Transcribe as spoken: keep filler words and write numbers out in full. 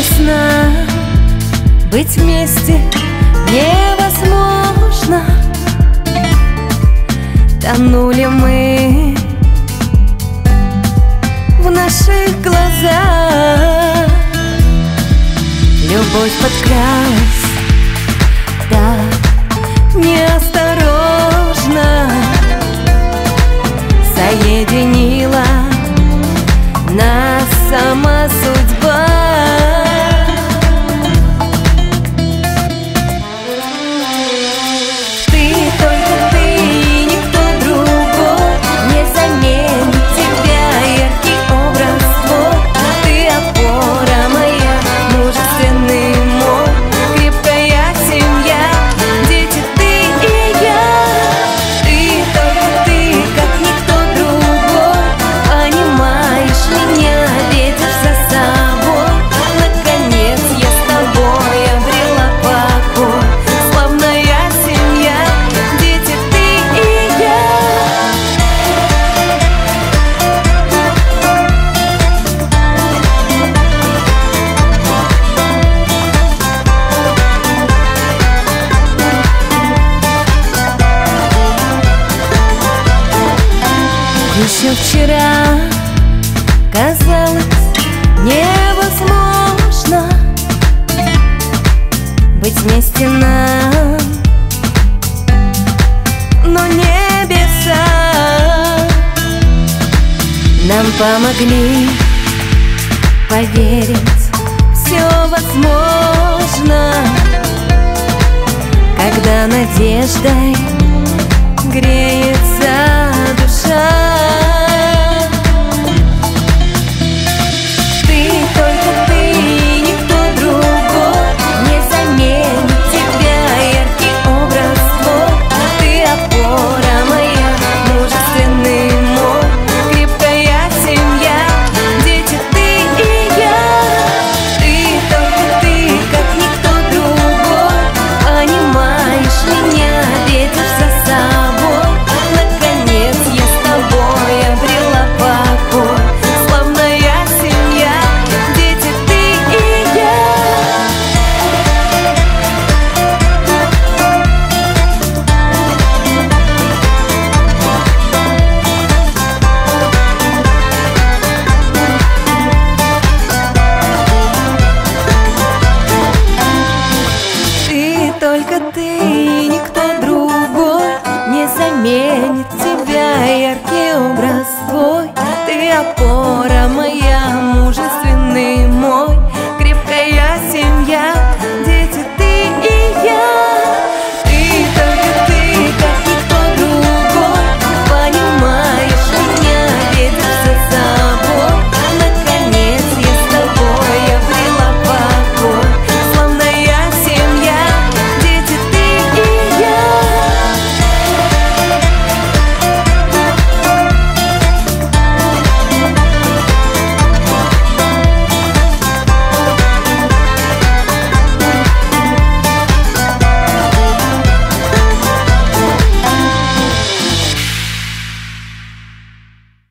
без нас быть вместе невозможно. Тонули мы в наших глазах, любовь подкралась так неосторожно, соединила нас сама судьба. Ты, только ты и никто другой не заменит тебя, яркий образ твой. Ты опора моя, мужественный мой, крепкая семья, дети ты и я. Ты, только ты, как никто другой, понимаешь меня, ведешь за собой. Наконец я с тобой обрела покой, славная семья, дети ты и я. Еще вчера казалось невозможно быть вместе нам, но небеса нам помогли поверить, все возможно, когда надеждой греется душа.